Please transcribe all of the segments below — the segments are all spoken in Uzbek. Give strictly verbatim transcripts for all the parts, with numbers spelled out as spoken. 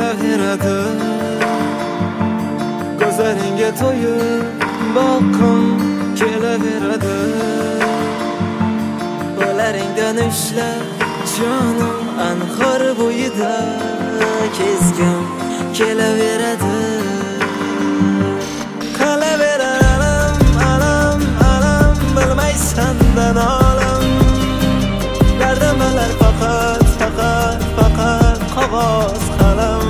kelaveradi. Ko'zlaringga to'yib boqqim kelaveradi. Qo'llaringdan ushlab jonim anhor bo'yida kezgim kelaveradi. Qolaveram alam alam bilmaysan-dan olam. Dardimlar faqat faqat faqat qog'oz qalam.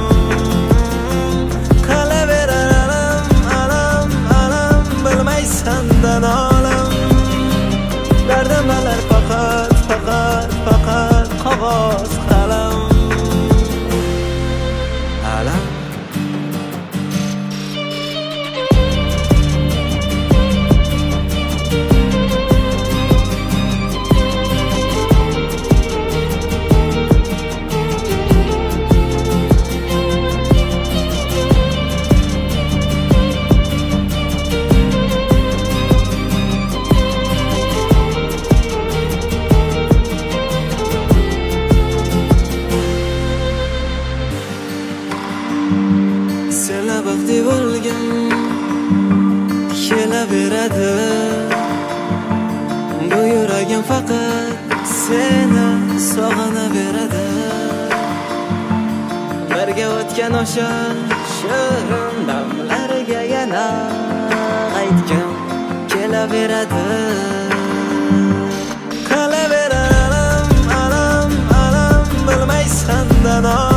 Qolaveram alam alam bilmaysan-dan olam. Dardimlar faqat faqat faqat qog'oz qalam. Alam senla baxtli bo'lgim kelaveradi. Bu yuragim faqat seni sog'inaveradi. Birga o'tgan o'sha shirin damlarga yana qaytgim kelaveradi. Qolaveram alam alam bilmaysan-dan